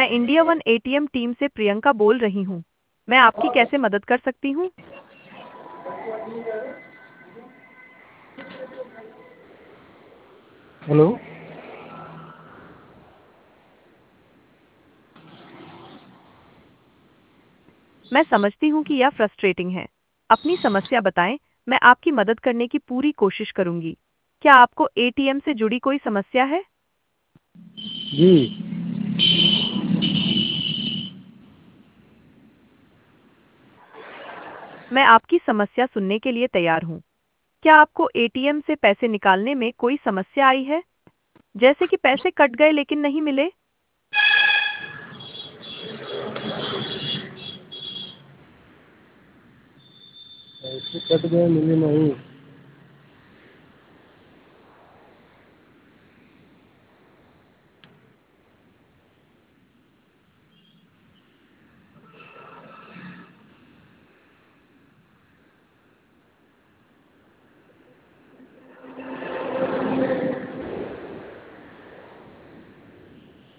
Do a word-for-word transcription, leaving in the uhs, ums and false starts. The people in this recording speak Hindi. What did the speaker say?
इंडिया वन एटीएम टीम से प्रियंका बोल रही हूँ। मैं आपकी कैसे मदद कर सकती हूँ? हेलो। मैं समझती हूँ कि यह फ्रस्ट्रेटिंग है। अपनी समस्या बताएं, मैं आपकी मदद करने की पूरी कोशिश करूँगी। क्या आपको एटीएम से जुड़ी कोई समस्या है? जी। मैं आपकी समस्या सुनने के लिए तैयार हूँ। क्या आपको एटीएम से पैसे निकालने में कोई समस्या आई है? जैसे कि पैसे कट गए लेकिन नहीं मिले? पैसे कट गए, मिले नहीं।